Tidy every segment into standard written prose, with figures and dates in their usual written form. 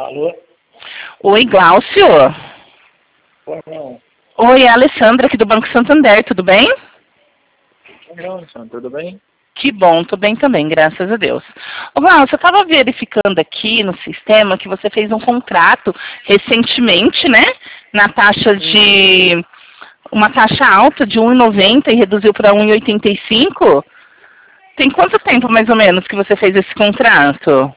Alô? Oi, Glaucio. Oi, não. Oi, é a Alessandra aqui do Banco Santander, tudo bem? Não, Alessandro, tudo bem? Que bom, tô bem também, graças a Deus. Ô, Glaucio, eu estava verificando aqui no sistema que você fez um contrato recentemente, né? Na taxa de... Uma taxa alta de 1,90 e reduziu para 1,85. Tem quanto tempo, mais ou menos, que você fez esse contrato?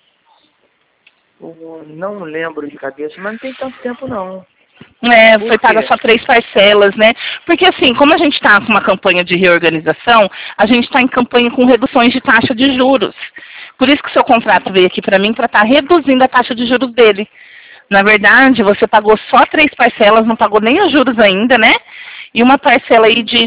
Eu não lembro de cabeça, mas não tem tanto tempo, não. É, Por foi paga quê? só 3 parcelas, né? Porque assim, como a gente está com uma campanha de reorganização, a gente está em campanha com reduções de taxa de juros. Por isso que o seu contrato veio aqui para mim para estar reduzindo a taxa de juros dele. Na verdade, você pagou só 3 parcelas, não pagou nem os juros ainda, né? E uma parcela aí de R$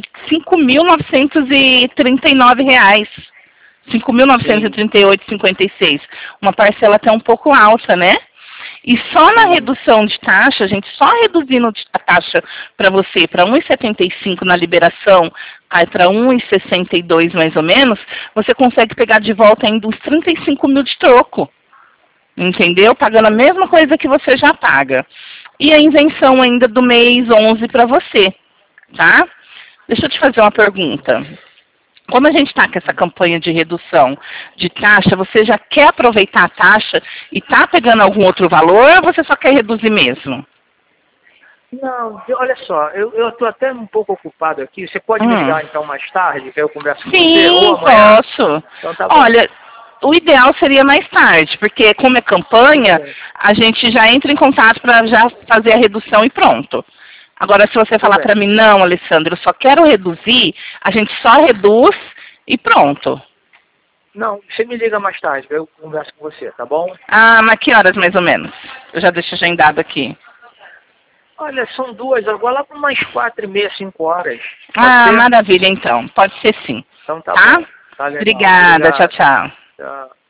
5.939. R$ Sim. 5.938,56. Uma parcela até um pouco alta, né? E só na Sim. redução de taxa, a gente só reduzindo a taxa para você para 1,75 na liberação, aí para 1,62 mais ou menos, você consegue pegar de volta ainda uns 35 mil de troco. Entendeu? Pagando a mesma coisa que você já paga. E a isenção ainda do mês 11 para você, tá? Deixa eu te fazer uma pergunta. Como a gente está com essa campanha de redução de taxa, você já quer aproveitar a taxa e está pegando algum outro valor ou você só quer reduzir mesmo? Não, olha só, eu estou até um pouco ocupado aqui. Você pode me ligar então mais tarde, que eu converso com você? Ou Sim, amanhã? posso. Então tá bom. Olha, o ideal seria mais tarde, porque como é Tudo campanha, bem. a gente já entra em contato para já fazer a redução e pronto. Agora, se você Tudo falar para bem. mim, não, Alessandro, eu só quero reduzir, a gente só reduz e pronto. Não, você me liga mais tarde, eu converso com você, tá bom? Ah, mas que horas mais ou menos? Eu já deixo agendado aqui. Olha, são 2, agora lá por umas 4h30, 5 horas. Pode Ah, ser? maravilha então. Pode ser sim. Então tá Tá? bom. Tá legal. Obrigada. Tchau, Obrigado. tchau. Tchau.